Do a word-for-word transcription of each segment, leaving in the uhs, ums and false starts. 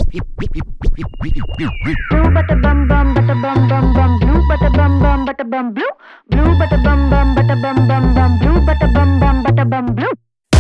Blue butter bum bum butter bum bum bum blue butter bum bum butter bum blue blue butter bum bum butter bum bum bum blue butter bum bum butter bum blue.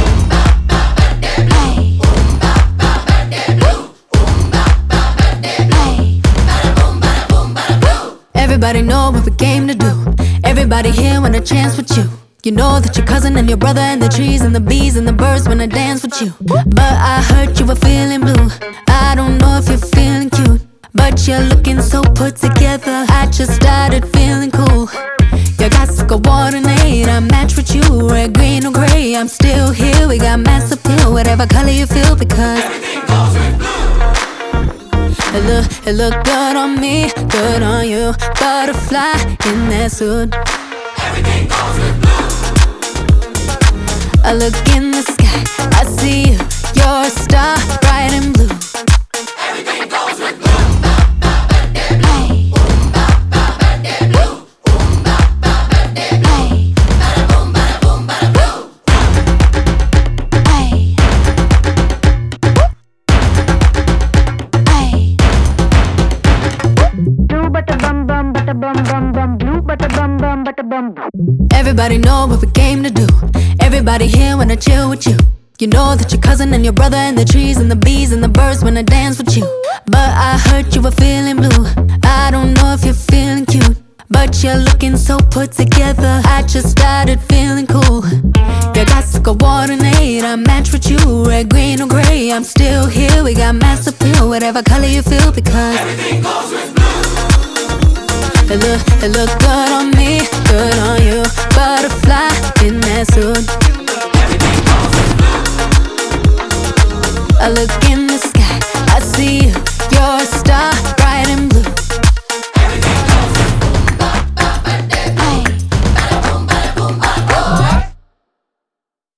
Everybody know what we came to do. Everybody here want a chance with you. You know that your cousin and your brother and the trees and the bees and the birds wanna dance with you. But I heard you were feeling blue. I don't know if you're feeling cute, but you're looking so put together. I just started feeling cool. You got to go coordinate. I match with you, red, green or gray. I'm still here. We got mass appeal, whatever color you feel, because everything goes with blue. It look, it look good on me, good on you. Butterfly in that suit. Everything goes with blue. I look in the sky, I see you. You're a star, bright and blue. Everything goes with blue. Everybody know what we came to do. Everybody here wanna chill with you. You know that your cousin and your brother and the trees and the bees and the birds wanna dance with you. But I heard you were feeling blue. I don't know if you're feeling cute, but you're looking so put together. I just started feeling cool. You got to coordinate. I match with you, red, green or gray. I'm still here. We got mass appeal, whatever color you feel, because everything goes with blue. It look, it look good on me, good on you. Butterfly in that suit. Everything goes with blue. I look